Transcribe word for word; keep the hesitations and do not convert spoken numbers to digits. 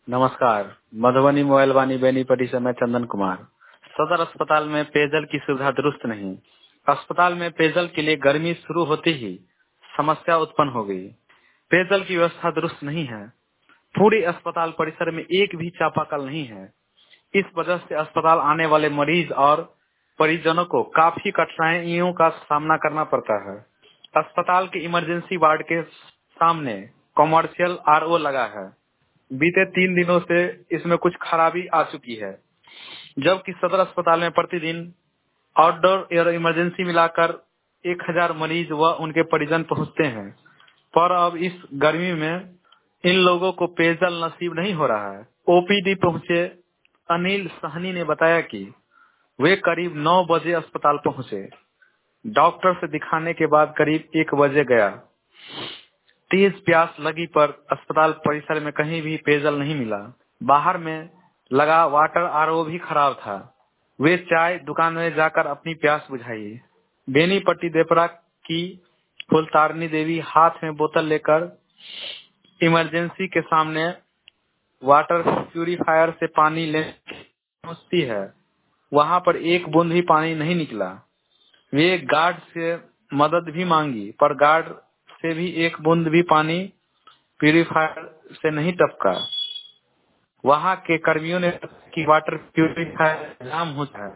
नमस्कार। मधुबनी मोबाइल वाणी बेनीपट्टी से मैं चंदन कुमार। सदर अस्पताल में पेयजल की सुविधा दुरुस्त नहीं। अस्पताल में पेयजल के लिए गर्मी शुरू होते ही समस्या उत्पन्न हो गई। पेयजल की व्यवस्था दुरुस्त नहीं है। पूरे अस्पताल परिसर में एक भी चापाकल नहीं है। इस वजह से अस्पताल आने वाले मरीज और परिजनों को काफी कठिनाइयों का सामना करना पड़ता है। अस्पताल के इमरजेंसी वार्ड के सामने कॉमर्शियल आर ओ लगा है। बीते तीन दिनों से इसमें कुछ खराबी आ चुकी है, जबकि सदर अस्पताल में प्रतिदिन आउटडोर एयर इमरजेंसी मिलाकर एक हजार मरीज व उनके परिजन पहुंचते हैं, पर अब इस गर्मी में इन लोगों को पेयजल नसीब नहीं हो रहा है। ओ पी डी पहुंचे अनिल सहनी ने बताया कि वे करीब नौ बजे अस्पताल पहुंचे। डॉक्टर से दिखाने के बाद करीब एक बजे गया। तेज प्यास लगी पर अस्पताल परिसर में कहीं भी पेयजल नहीं मिला। बाहर में लगा वाटर आर ओ भी खराब था। वे चाय दुकान में जाकर अपनी प्यास बुझाई। बेनीपट्टी देपरा की फुलतारनी देवी हाथ में बोतल लेकर इमरजेंसी के सामने वाटर प्यूरिफायर से पानी ले पहुंचती है। वहां पर एक बूंद भी पानी नहीं निकला। वे गार्ड से मदद भी मांगी, पर गार्ड से भी एक बूंद भी पानी प्यूरिफायर से नहीं टपका। वहां के कर्मियों ने कि वाटर प्यूरिफायर जाम होता है।